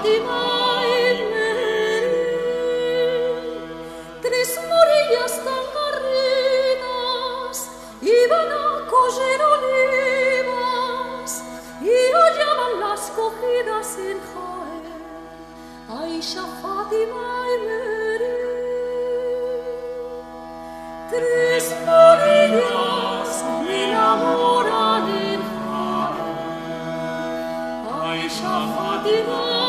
Fátima y tres morillas tan garridas iban a coger olivas y hallaban las cogidas en Jaén, Aisha, Fátima y Mary. Tres morillas enamoran en Jaén, Aisha, Fátima